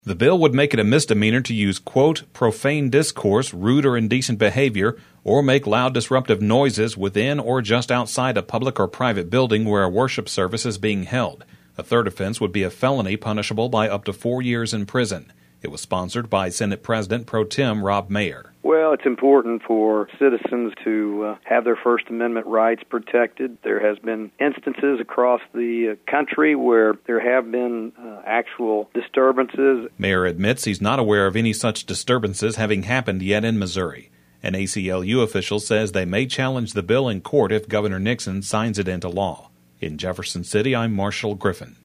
The bill would make it a misdemeanor to use, quote, profane discourse, rude or indecent behavior, or make loud disruptive noises within or just outside a public or private building where a worship service is being held. A third offense would be a felony punishable by up to 4 years in prison. It was sponsored by Senate President Pro Tem Rob Mayer. Well, it's important for citizens to have their First Amendment rights protected. There has been instances across the country where there have been actual disturbances. Mayer admits he's not aware of any such disturbances having happened yet in Missouri. An ACLU official says they may challenge the bill in court if Governor Nixon signs it into law. In Jefferson City, I'm Marshall Griffin.